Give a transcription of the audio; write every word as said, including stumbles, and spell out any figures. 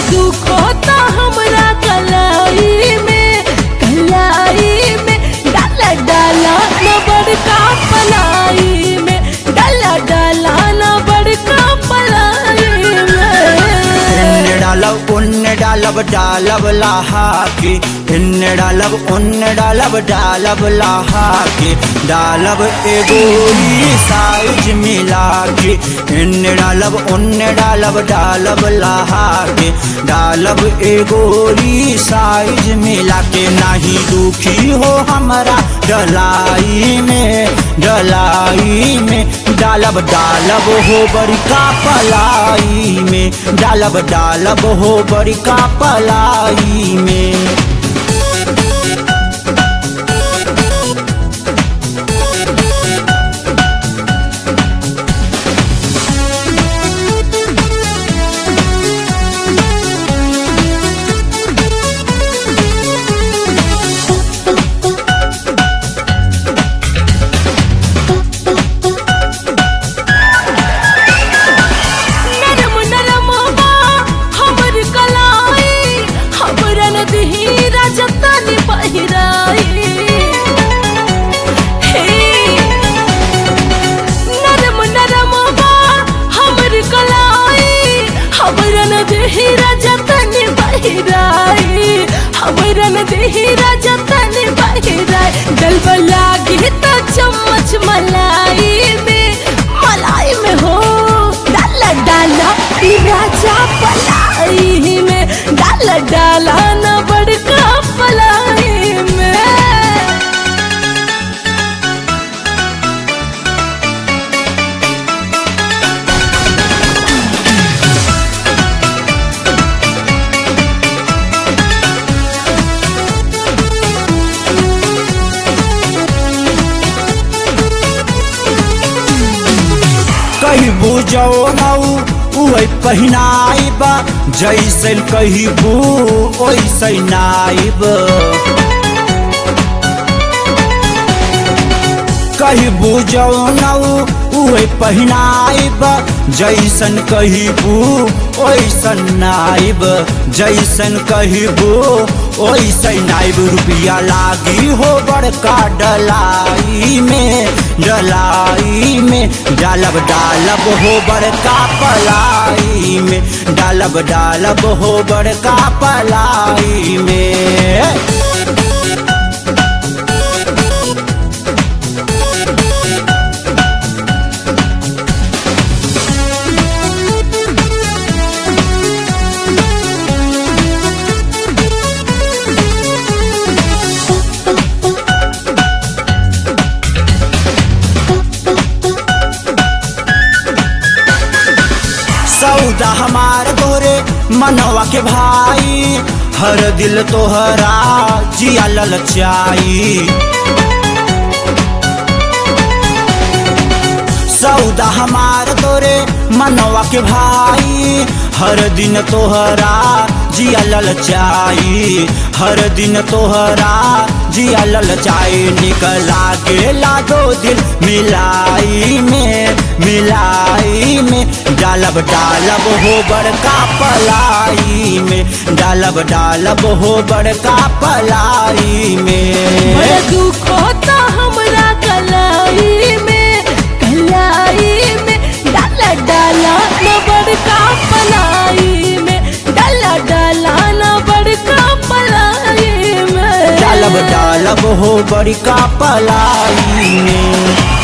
दुख होता हमरा कलाई में, कलाई में डाला डाला न बड़का पलाई में, डाला डाला न बड़का पलाई में। डालब उन्न डालब डालब लाहा के, इन्न डालब उन्न डालब डालब लाहा के, डालब एगोरी साइज मिला के, इन्न डालब उन्न डालब डालब लाहा के, डालब एगोरी साइज मिला के। नहीं दुखी हो हमारा डलाई में, डलाई में डालब डालब हो बड़का पलाई में, डालब डालब हो बड़का पलाई में। देहरा जतन बहिराई डलबा लागी तो चम्मच मलाई में, मलाई में हो डाला डाला राजा पलाई में, डाला डाला न बड़का पलाई में। कही बुझो नऊ उहे पहिनाइब, जैसन कहिबू ओइसन नाइब। कही बुझो नऊ उहे पहिनाइब, जैसन कहिबू ओइसन नाइब, जैसन कहिबू ओइसन नाइब। रुपया लागी हो बड़का डलाई में, डलाई में डालब डालब हो बड़का पलाई में, डालब डालब हो बड़का पलाई में। सौदा हमार तोरे मनवा के भाई, हर दिल तोहरा जिया ललचाई। सौदा हमार तोरे मनवा के भाई, हर दिन तोहरा जिया ललचाई, हर दिन तोहरा जिया ललचाई। निकला गेला दो दिल मिलाई में, मिलाई में डालब डालब हो बड़का पलाई में, डालब डालब हो बड़का पलाई में। बड़ा दुख होता हमरा कलाई में, कलाई में डाला डाला न बड़का पलाई में, डाला डाला न बड़का पलाई में, डालब डालब हो बड़का पलाई में।